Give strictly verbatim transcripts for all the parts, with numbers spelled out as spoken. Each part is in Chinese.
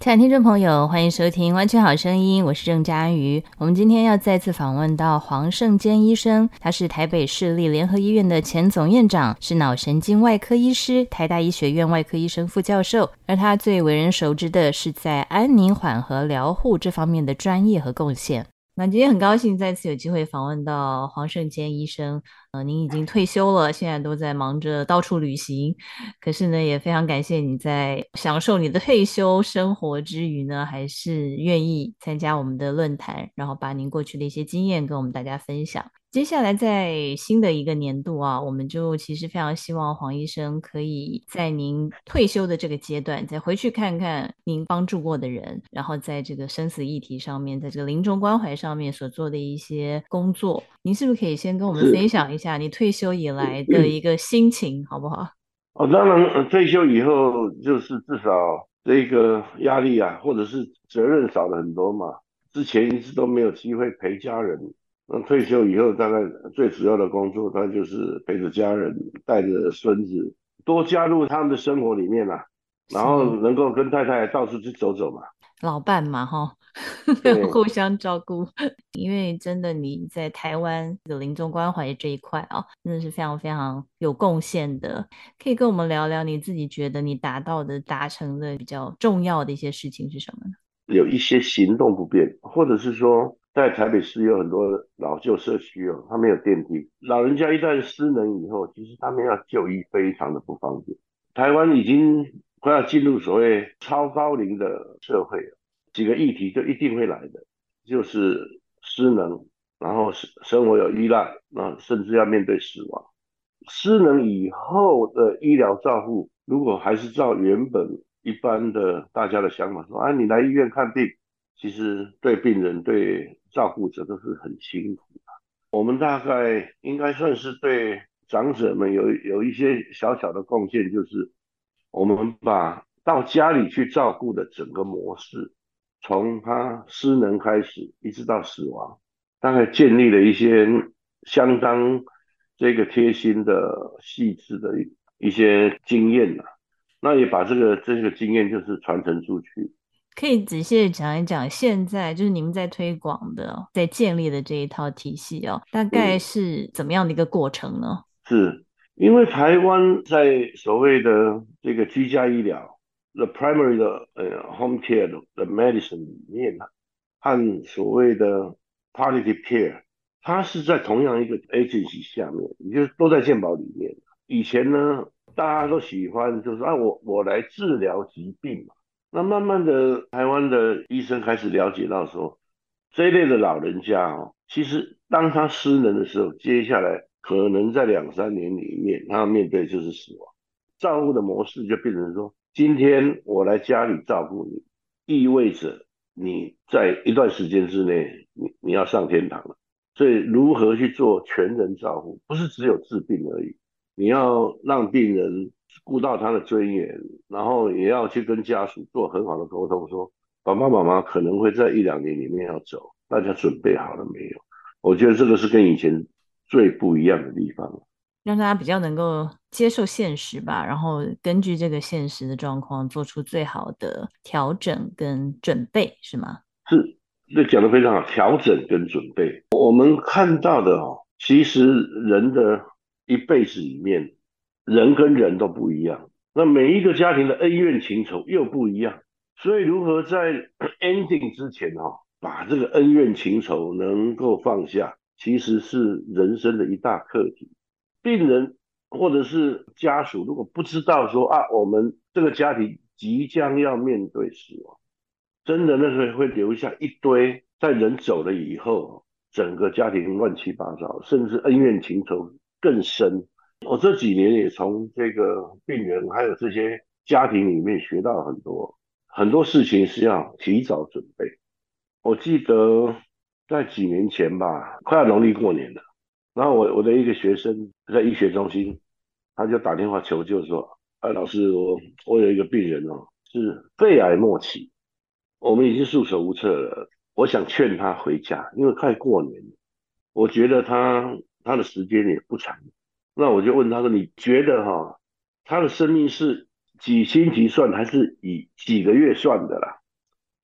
亲爱的听众朋友，欢迎收听《完全好声音》，我是郑佳瑜。我们今天要再次访问到黄胜坚医生，他是台北市立联合医院的前总院长，是脑神经外科医师，台大医学院外科医生副教授，而他最为人熟知的是在安宁缓和疗护这方面的专业和贡献。那今天很高兴再次有机会访问到黄胜坚医生，呃，您已经退休了，现在都在忙着到处旅行，可是呢，也非常感谢你在享受你的退休生活之余呢，还是愿意参加我们的论坛，然后把您过去的一些经验跟我们大家分享。接下来在新的一个年度啊，我们就其实非常希望黄医生可以在您退休的这个阶段，再回去看看您帮助过的人，然后在这个生死议题上面，在这个临终关怀上面所做的一些工作，您是不是可以先跟我们分是， 享一下你退休以来的一个心情，好不好？ 哦，当然，呃退休以后就是至少这个压力啊，或者是责任少了很多嘛。之前一直都没有机会陪家人，那退休以后，大概最主要的工作，那就是陪着家人，带着孙子，多加入他们的生活里面啊，然后是能够跟太太到处去走走嘛。 老伴嘛，哈， 对， 互相照顾。因为真的你在台湾这个临终关怀这一块啊，真的是非常非常有贡献的。可以跟我们聊聊你自己觉得你达到的、达成的比较重要的一些事情是什么呢？ 有一些行动不便，或者是说在台北市有很多老旧社区哦，它没有电梯，老人家一旦失能以后，其实他们要就医非常的不方便。台湾已经快要进入所谓超高龄的社会了，几个议题就一定会来的，就是失能，然后生生活有依赖，那甚至要面对死亡。失能以后的医疗照护，如果还是照原本一般的大家的想法说，啊，你来医院看病，其实对病人、对照顾者都是很辛苦。我们大概应该算是对长者们有有一些小小的贡献，就是我们把到家里去照顾的整个模式，从他失能开始，一直到死亡，大概建立了一些相当这个贴心的、细致的一一些经验呐、那也把这个这个经验就是传承出去。 可以仔细的讲一讲，现在就是你们在推广的、在建立的这一套体系哦，大概嗯， 是怎么样的一个过程呢？ 是因为台湾在所谓的这个居家医疗，the primary 的呃 home care 的 medicine 里面呢，和所谓的 palliative care，它是在同样一个 agency 下面，也就是都在健保里面。以前呢，大家都喜欢就是啊，我我来治疗疾病嘛。那慢慢的，台湾的医生开始了解到说，这一类的老人家哦，其实当他失能的时候，接下来可能在两三年里面，他要面对就是死亡。照顾的模式就变成说，今天我来家里照顾你，意味着你在一段时间之内，你你要上天堂了。所以如何去做全人照顾，不是只有治病而已，你要让病人顾到他的尊严，然后也要去跟家属做很好的沟通，说爸爸妈妈可能会在一两年里面要走，大家准备好了没有？我觉得这个是跟以前最不一样的地方。 让大家比较能够接受现实吧，然后根据这个现实的状况做出最好的调整跟准备，是吗？ 是，这讲的非常好，调整跟准备。我们看到的哦，其实人的一辈子里面，人跟人都不一样，那每一个家庭的恩怨情仇又不一样，所以如何在 ending 之前哦，把这个恩怨情仇能够放下，其实是人生的一大课题。病人或者是家属，如果不知道说啊，我们这个家庭即将要面对死亡。真的那个会留下一堆，在人走了以后，整个家庭乱七八糟，甚至恩怨情仇更深。我这几年也从这个病人还有这些家庭里面学到很多，很多事情是要提早准备。我记得在几年前吧，快要农历过年了，然后我我的一个学生在医学中心，他就打电话求救说：“哎，老师，我我有一个病人哦，是肺癌末期。”我们已经束手无策了。我想劝他回家，因为快过年了，我觉得他他的时间也不长。那我就问他说：“你觉得哈，他的生命是几星期算，还是以几个月算的啦？”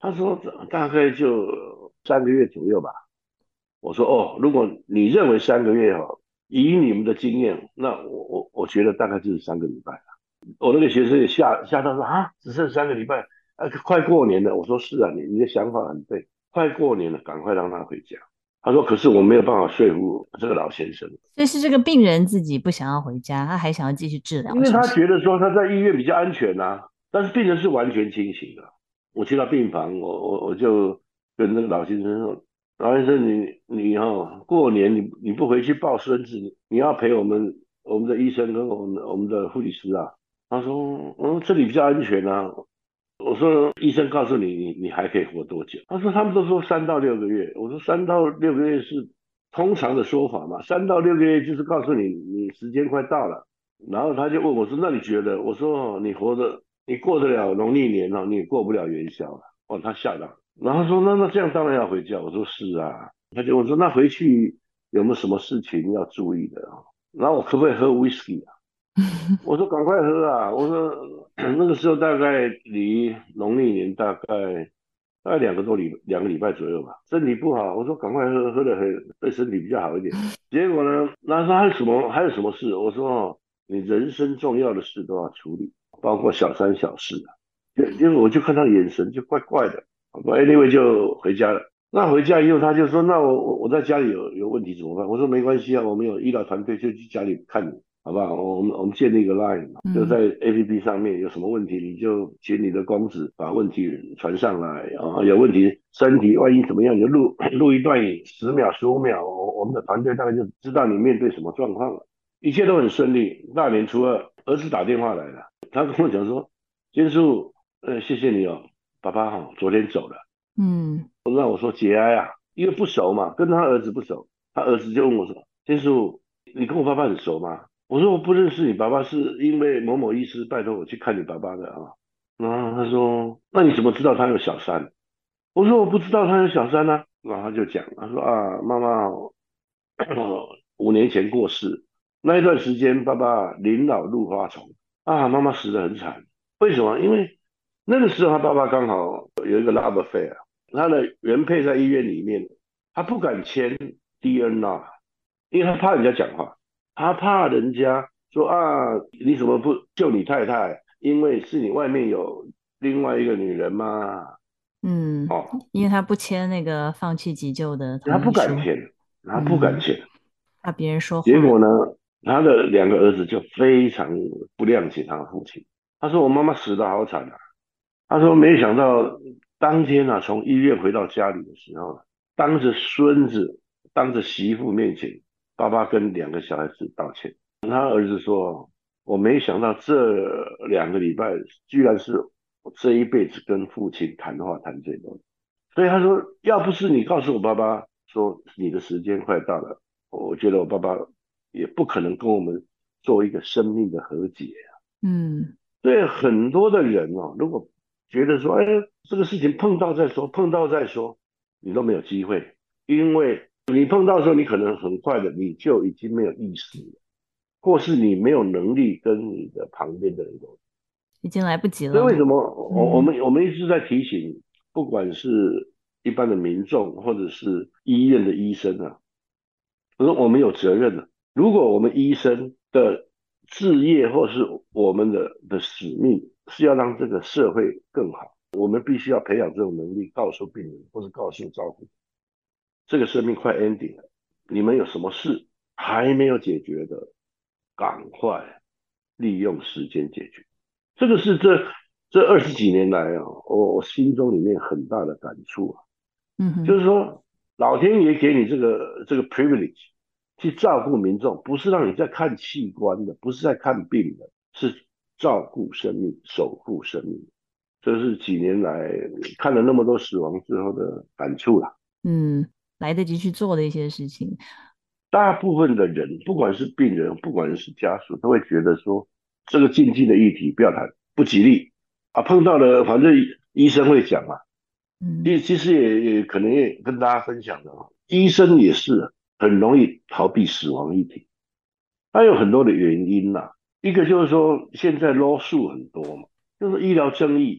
他说大概就三个月左右吧。我说哦，如果你认为三个月哈，以你们的经验，那我我我觉得大概就是三个礼拜。我那个学生也吓吓到说啊，只剩三个礼拜，啊，快过年了。我说是啊，你你的想法很对，快过年了，赶快让他回家。他说可是我没有办法说服这个老先生， 所以是这个病人自己不想要回家，他还想要继续治疗， 因为他是不是？ 觉得说他在医院比较安全啊，但是病人是完全清醒的。我去到病房，我我我就跟那个老先生说，老先生你你哦，过年你你不回去抱孙子，你你要陪我们我们的医生跟我们我们的护理师啊。他说嗯这里比较安全啊。我说医生告诉你你你还可以活多久？他说他们都说三到六个月。我说三到六个月是通常的说法嘛，三到六个月就是告诉你你时间快到了。然后他就问我说："那你觉得？"我说："哦，你活着，你过得了农历年哦，你也过不了元宵了。"哦，他吓到，然后说："那那这样当然要回家。"我说："是啊。"他就问说："那回去有没有什么事情要注意的啊？"然后我可不可以喝 whisky 啊？我说："赶快喝啊！"我说那个时候大概离农历年大概大概两个多礼两个礼拜左右吧，身体不好。我说："赶快喝，喝的很对身体比较好一点。"结果呢，那说还有什么还有什么事？我说："哦，你人生重要的事都要处理，包括小三小四啊。"就因为我就看他眼神就怪怪的，我说 anyway 就回家了。那回家以后他就说："那我我我在家里有有问题怎么办？"我说："没关系啊，我们有医疗团队就去家里看你。"好不好？我们我们建立一个 line，就在嗯 A P P 上面有什么问题，你就请你的公子把问题传上来啊。有问题，身体万一怎么样，你就录录一段影，十秒、十五秒，我我们的团队大概就知道你面对什么状况了。一切都很顺利。大年初二，儿子打电话来了，他跟我讲说："坚叔，呃，谢谢你哦，爸爸哈、哦、昨天走了。" 嗯那我说节哀啊，因为不熟嘛，跟他儿子不熟。他儿子就问我说："坚叔，你跟我爸爸很熟吗？"我说："我不认识你爸爸，是因为某某医师拜托我去看你爸爸的啊。"然后他说："那你怎么知道他有小三？"我说："我不知道他有小三啊。"然后他就讲，他说："啊，妈妈五年前过世，那一段时间爸爸临老入花丛啊，妈妈死得很惨。为什么？因为那个时候他爸爸刚好有一个 love affair，他的原配在医院里面，他不敢签 D N R，因为他怕人家讲话，他怕人家说啊，你怎么不救你太太？因为是你外面有另外一个女人嘛。 嗯， 哦， 因为他不签那个放弃急救的他不同意书， 敢签，他不敢嗯， 签。 怕别人说话， 结果呢，他的两个儿子就非常不谅解他的父亲。他说："我妈妈死得好惨啊。"他说："没想到当天啊，从医院回到家里的时候，当着孙子、当着媳妇面前，爸爸跟两个小孩子道歉。"他儿子说："我没想到这两个礼拜，居然是我这一辈子跟父亲谈话谈最多的。"所以他说："要不是你告诉我爸爸说你的时间快到了，我觉得我爸爸也不可能跟我们做一个生命的和解。" 嗯所以很多的人哦，如果觉得说，哎，这个事情碰到再说，碰到再说，你都没有机会，因为你碰到的时候，你可能很快的你就已经没有意识了，或是你没有能力跟你的旁边的人沟通。 已经来不及了， 所以为什么我我嗯们我们一直在提醒，不管是一般的民众或者是医院的医生啊，我说我们有责任的。如果我们医生的置业或是我们的的使命是要让这个社会更好，我们必须要培养这种能力，告诉病人或是告诉照顾，这个生命快 ending 了，你们有什么事还没有解决的，赶快利用时间解决。这个是这这二十几年来啊，我我心中里面很大的感触啊。 嗯哼， 就是说，老天爷给你这个这个 privilege 去照顾民众，不是让你在看器官的，不是在看病的，是照顾生命、守护生命。这是几年来看了那么多死亡之后的感触啦。 嗯，来得及去做的一些事情， 大部分的人，不管是病人，不管是家属，都会觉得说，这个禁忌的议题不要谈，不吉利啊。碰到了，反正医生会讲嘛。 嗯其其实也也可能也跟大家分享的哦，医生也是很容易逃避死亡议题，它有很多的原因呐、一个就是说现在 law 数很多嘛，就是医疗争议，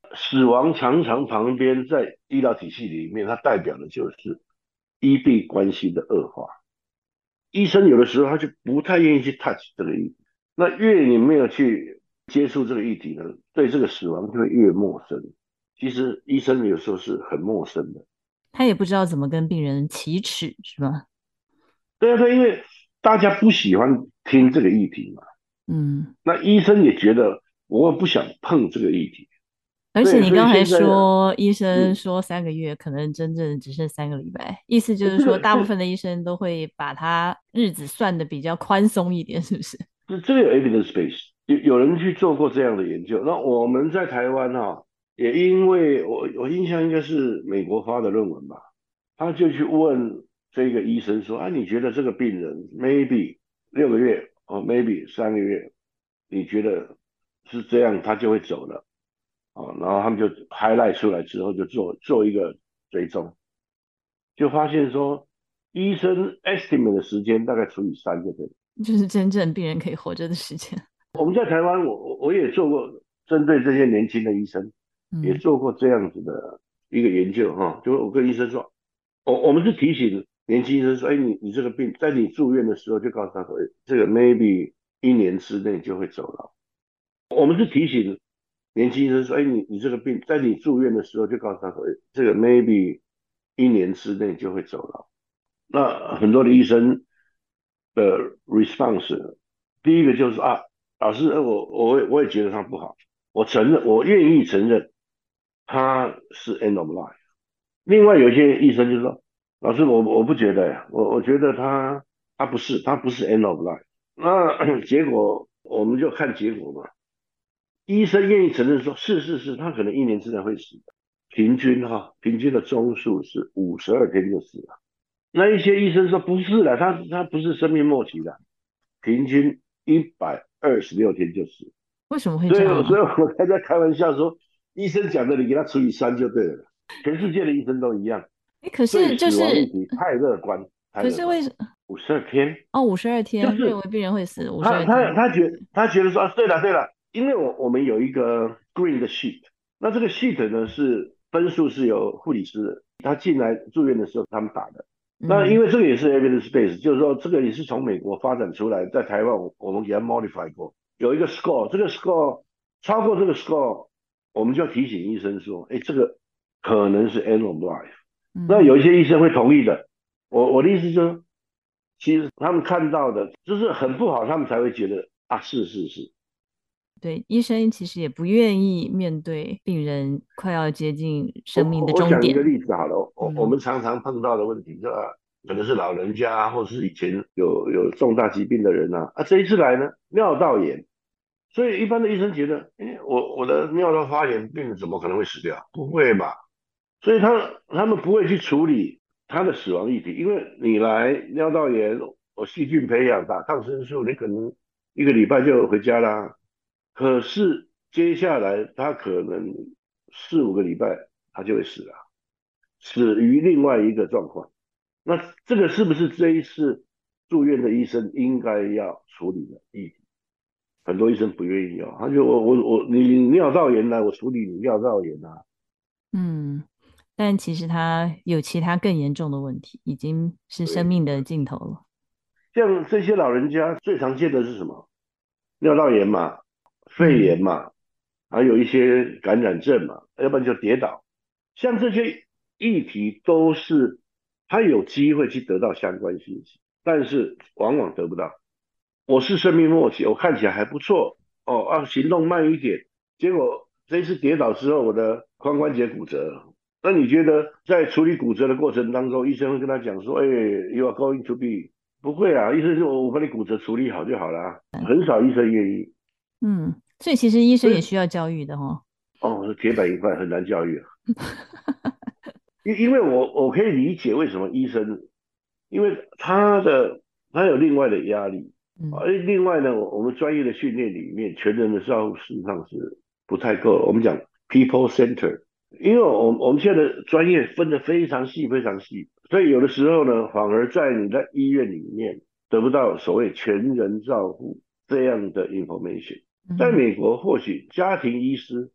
死亡常常旁边在医疗体系里面，它代表的就是医病关系的恶化。医生有的时候他就不太愿意去 touch 这个议题，那越你没有去接触这个议题呢，对这个死亡就会越陌生。其实医生有时候是很陌生的。 他也不知道怎么跟病人启齿，是吗？ 对啊，对，因为大家不喜欢听这个议题嘛， 嗯。 那医生也觉得我不想碰这个议题。 而且对， 你刚才所以现在说，医生嗯， 说三个月，可能真正只剩三个礼拜，意思就哎， 是说， 这个这大部分的医生都会把他日子算的比较宽松一点，是不是？ 这这个有 evidence base，有有人去做过这样的研究。那我们在台湾哈、也因为我我印象应该是美国发的论文吧，他就去问这个医生说，啊，你觉得这个病人 maybe 六个月哦，maybe 三个月，你觉得是这样，他就会走了哦，然后他们就 highlight 出来之后，就做做一个追踪，就发现说，医生 estimate 的时间大概除以三就对了。 就是真正病人可以活着的时间。 我们在台湾，我我我也做过针对这些年轻的医生，也嗯。 做过这样子的一个研究哈。就我跟医生说，我我们是提醒年轻医生说，哎，你你这个病，在你住院的时候就告诉他说，哎这个 maybe 一年之内就会走了。我们是提醒年轻医生说，哎，你你这个病，在你住院的时候就告诉他说，哎这个 maybe 一年之内就会走了。那很多的医生的 response，第一个就是啊，老师，呃我我也我也觉得他不好，我承认，我愿意承认他是 end of life。另外有一些医生就说，老师，我我不觉得呀，我我觉得他他不是，他不是 end of life。那结果我们就看结果嘛，医生愿意承认说，是是是，他可能一年之内会死的，平均哈，平均的中数是五十二天就死了。那一些医生说不是的，他他不是生命末期的，平均一百二十六天就死。 为什么会所以， 这样啊？ 所以我才在开玩笑说，医生讲的你给他除以三就对了。全世界的医生都一样， 诶，可是就对死亡议是， 题太乐观，太乐观。 可是为什五十二天， 哦，五十二天，认为就是病人会死五十他二天。 他他觉他觉得说，啊，对了对了，因为我我们有一个 green 的 sheet，那这个 sheet 呢是分数是由护理师的，他进来住院的时候他们打的。那因嗯。 为这个也是 evidence base，就是说这个也是从美国发展出来，在台湾我我们给它 modify 过，有一个 score，这个 score 超过这个 score，我们就要提醒医生说，哎，这个可能是 end of life。那有嗯哼。 一些医生会同意的，我我的意思就是说，其实他们看到的就是很不好，他们才会觉得啊，是是是。 对，医生其实也不愿意面对病人快要接近我生命的我我讲一个终点。 例子好了，我我嗯。 们常常碰到的问题，是吧？可能是老人家，或是以前有有重大疾病的人啊，啊，这一次来呢，尿道炎，所以一般的医生觉得，哎，我我的尿道发炎，病人怎么可能会死掉？不会吧？所以他他们不会去处理他的死亡议题，因为你来尿道炎，我细菌培养打抗生素，你可能一个礼拜就回家啦。可是接下来他可能四五个礼拜他就会死了，死于另外一个状况。那这个是不是这一次住院的医生应该要处理的议题？很多医生不愿意哦，他就我我我你尿道炎来，我处理你尿道炎啊。 嗯，但其实他有其他更严重的问题，已经是生对， 命的尽头了。 像这些老人家最常见的是什么？尿道炎嘛，肺嗯。 炎嘛，还有一些感染症嘛，要不然就跌倒。像这些议题都是他有机会去得到相关信息，但是往往得不到。我是生命末期，我看起来还不错哦，啊，行动慢一点，结果这一次跌倒之后，我的髋关节骨折了。那你觉得在处理骨折的过程当中，医生会跟他讲说，哎，you are going to be 不会啊，医生说我把你骨折处理好就好了啊，很少医生愿意。 嗯，所以其实医生所以也需要教育的哦。 哦，是铁板一块，很难教育啊。因因为我我可以理解为什么医生，因为他的他有另外的压力， 嗯。 而另外呢，我我们专业的训练里面，全人的照护事实上是不太够的。我们讲 people center，因为我我们现在的专业分得非常细，非常细，所以有的时候呢，反而在你在医院里面得不到所谓全人照护这样的 information。在嗯。 美国，或许家庭医师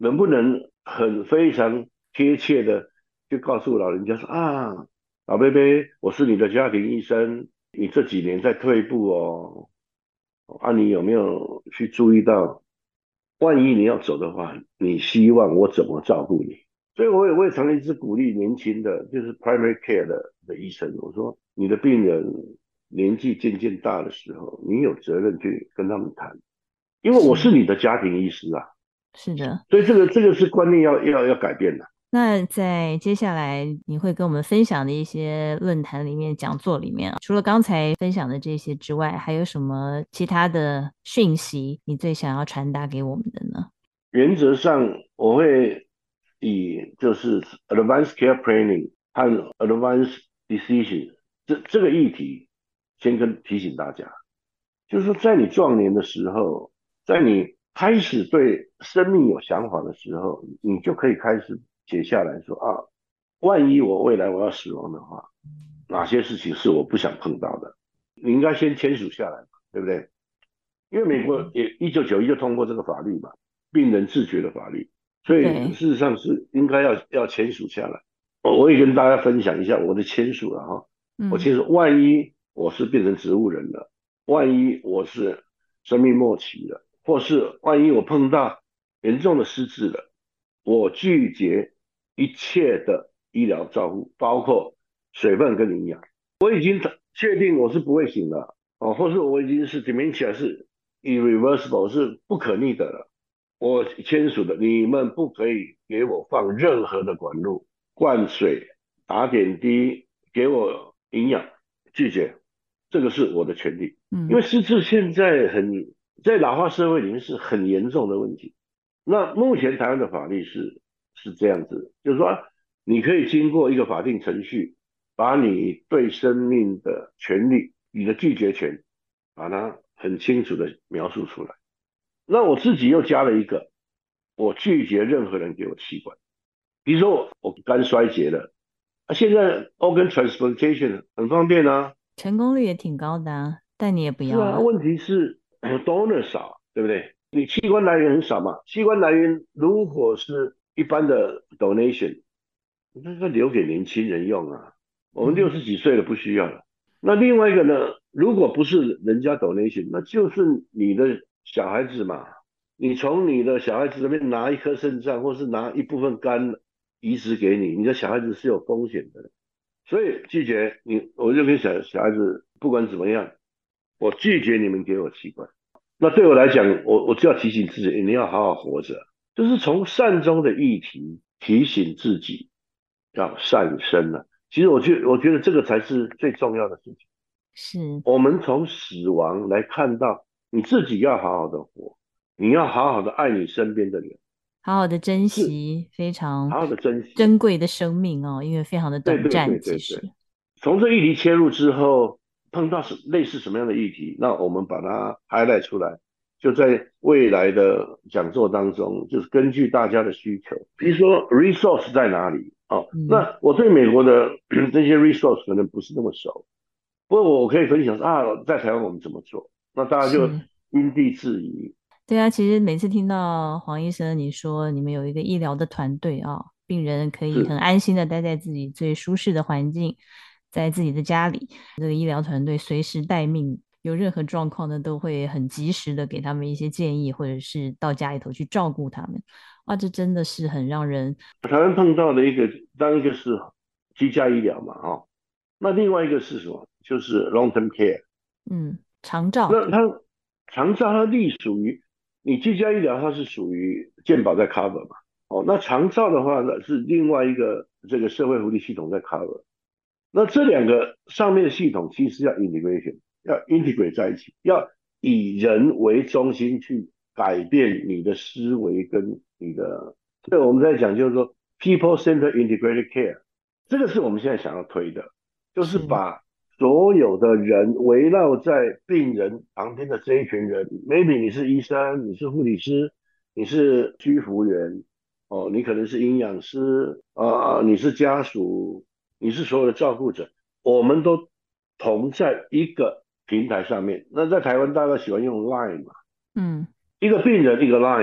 能不能很非常贴切的就告诉老人家说啊，老贝贝，我是你的家庭医生，你这几年在退步哦，啊，你有没有去注意到，万一你要走的话，你希望我怎么照顾你？所以我也我也常常一直鼓励年轻的，就是 primary care 的的医生，我说你的病人年纪渐渐大的时候，你有责任去跟他们谈，因为我是是你的家庭医师啊， 是的。 所以这个这个是观念要要要改变的。 那在接下来你会跟我们分享的一些论坛里面、讲座里面啊，除了刚才分享的这些之外，还有什么其他的讯息你最想要传达给我们的呢？ 原则上我会以就是 advanced care planning 和 advanced decision 这这个议题先跟提醒大家，就是说在你壮年的时候，在你开始对生命有想法的时候，你就可以开始写下来说啊，万一我未来我要死亡的话，哪些事情是我不想碰到的，你应该先签署下来嘛，对不对？因为美国也一九九一就通过这个法律嘛，病人自觉的法律，所以对。 事实上是应该要要签署下来。我我也跟大家分享一下我的签署了哈，我嗯。 签署，万一我是变成植物人了，万一我是生命末期了，或是万一我碰到严重的失智了，我拒绝一切的医疗照护，包括水分跟营养。我已经确定我是不会醒了哦，或是我已经是 dementia 是 irreversible 是不可逆的了。我签署的，你们不可以给我放任何的管路、灌水、打点滴，给我营养，拒绝，这个是我的权利。因嗯。 为失智现在很在老化社会里面是很严重的问题。那目前台湾的法律是是这样子，就是说你可以经过一个法定程序，把你对生命的权利、你的拒绝权，把它很清楚的描述出来。那我自己又加了一个，我拒绝任何人给我器官，比如说我我肝衰竭了，啊，现在 organ transplantation 很方便啊， 成功率也挺高的啊，但你也不是啊， 要啊。 问题是 donor 少，对不对？你器官来源很少嘛，器官来源如果是一般的 donation，那个留给年轻人用啊，我们六嗯。 十几岁了不需要了。那另外一个呢，如果不是人家 donation，那就是你的小孩子嘛，你从你的小孩子那边拿一颗肾脏，或是拿一部分肝移植给你，你的小孩子是有风险的，所以拒绝你，我就跟小小孩子不管怎么样，我拒绝你们给我器官。那对我来讲，我我就要提醒自己，你要好好活着，就是从善终的议题提醒自己要善生了。其实我觉我觉得这个才是最重要的事情。 是。 我们从死亡来看到，你自己要好好的活，你要好好的爱你身边的人， 好好的珍是惜非常好好的珍惜。 珍贵的生命哦，因为非常的对对短暂， 对对对。 其实。 从这议题切入之后，碰到什类似什么样的议题，那我们把它 highlight 出来，就在未来的讲座当中，就是根据大家的需求，比如说 resource 在哪里哦， 嗯。 那我对美国的这些 resource 可能不是那么熟，不过我可以分享说啊，在台湾我们怎么做，那大家就是。 因地制宜。 对啊，其实每次听到黄医生你说你们有一个医疗的团队啊，病人可以很是。 安心的待在自己最舒适的环境，在自己的家里，这个医疗团队随时待命，有任何状况呢，都会很及时的给他们一些建议，或者是到家里头去照顾他们。哇，这真的是很让人。 台湾碰到的一个，当一个是居家医疗嘛，哈、哦，那另外一个是什么？就是 long term care。 嗯，长照。 那它长照它隶属于你居家医疗，它是属于健保在 cover 嘛？哦，那长照的话呢是另外一个这个社会福利系统在 cover。那这两个上面的系统其实要 integration，要 integrate 在一起，要以人为中心去改变你的思维跟你的。这个我们在讲就是说 people centered integrated care，这个是我们现在想要推的，就是是。 把所有的人围绕在病人旁边的这一群人，maybe 你是医生，你是护理师，你是居服员，哦，你可能是营养师啊、呃你是家属，你是所有的照顾者，我们都同在一个平台上面。那在台湾大家喜欢用 Line 嘛， 嗯。 一个病人一个 Line，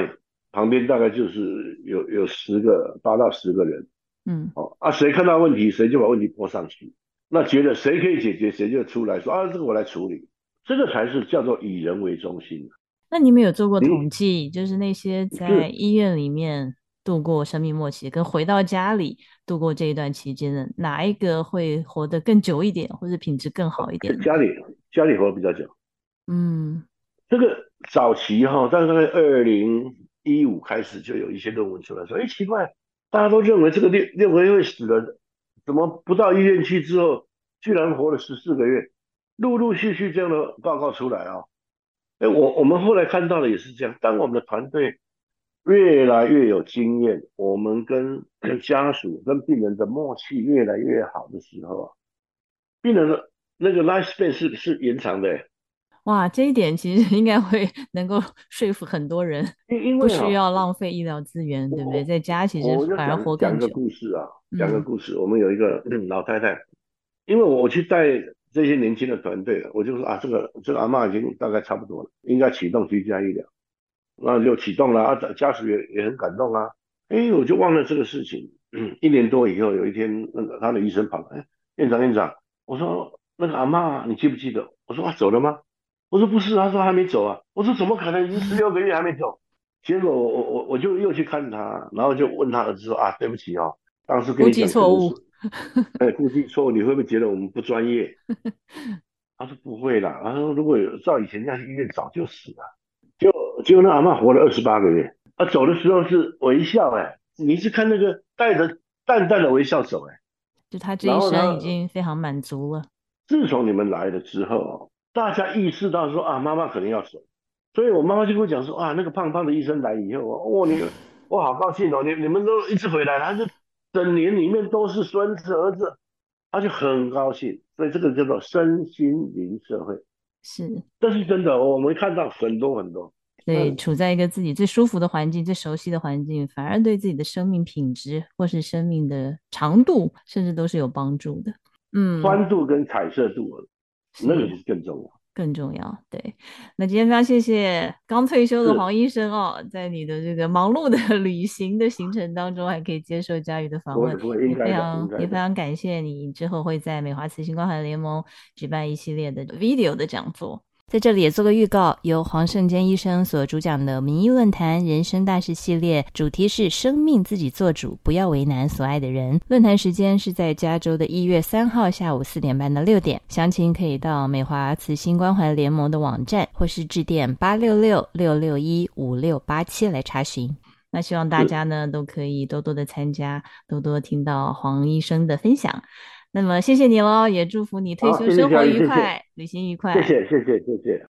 旁边大概就是有有十个八到十个人。 嗯。 哦啊，谁看到问题谁就把问题拨上去，那觉得谁可以解决谁就出来说啊，这个我来处理，这个才是叫做以人为中心。 那你们有做过统你计，就是那些在是医院里面度过生命末期，跟回到家里度过这一段期间的，哪一个会活得更久一点，或者品质更好一点呢？ 家里家里活得比较久。 嗯。 这个早期哈，大概二零一五开始就有一些论文出来说，哎，奇怪，大家都认为这个六六个月会死的，怎么不到医院去之后，居然活了十四个月？陆陆续续这样的报告出来啊。哎，我我们后来看到的也是这样，当我们的团队越来越有经验，我们跟跟家属、跟病人的默契越来越好的时候啊，病人的那个 lifespan 是是延长的。 哇，这一点其实应该会能够说服很多人， 因因不为哈、 需要浪费医疗资源，对不对？ 我在家其实我就反而讲讲一个活更久。 故事啊，讲个嗯。 故事。我们有一个嗯老太太，因为我去带这些年轻的团队了，我就说啊，这个这个阿嬷已经大概差不多了，应该启动居家医疗，那就启动了啊，家属也也很感动啊。哎，我就忘了这个事情。嗯，一年多以后，有一天那个他的医生跑来，哎，院长院长，我说那个阿嬷你记不记得？我说啊走了吗？我说不是，他说还没走啊。我说怎么可能，已经十六个月还没走？结果我我我我就又去看他，然后就问他儿子说啊，对不起哦，当时跟估你讲可计错误。 能是，哎，估计错误，你会不会觉得我们不专业？他说不会啦，他说如果有照以前那样去医院早就死了。就结果那阿嬷活了二十八个月，他走的时候是微笑，哎，你是看那个带着淡淡的微笑走，哎， 就他这然后呢， 一生已经非常满足了。 自从你们来了之后哦，大家意识到说啊，妈妈可能要走，所以我妈妈就跟我讲说啊，那个胖胖的医生来以后哦，你我好高兴哦，你你们都一直回来，他就整年里面都是孙子儿子，他就很高兴，所以这个叫做身心灵社会， 是。 这是真的，我们看到很多很多。那所以处在一个自己最舒服的环境、最熟悉的环境，反而对自己的生命品质或是生命的长度，甚至都是有帮助的。嗯。 宽度跟彩色度，那个是就是更重要。 更重要。对。那今天非常谢谢刚退休的黄是， 医生哦，在你的这个忙碌的旅行的行程当中，还可以接受佳宇的访问， 不会不会，应也非该的，应常该的。 也非常感谢你之后会在美华慈心关怀联盟举办一系列的 video 的讲座。在这里也做个预告，由黄胜坚医生所主讲的民意论坛人生大事系列，主题是生命自己做主，不要为难所爱的人。论坛时间是在加州的一月三号下午四点半到六点，详情可以到美华慈心关怀联盟的网站，或是致电八六六六六一五六八七来查询。那希望大家呢都可以多多的参加，多多听到黄医生的分享。那么谢谢你咯，也祝福你退好， 休生活谢谢嘉义，谢谢， 愉快，旅行愉快。 谢谢，谢谢，谢谢。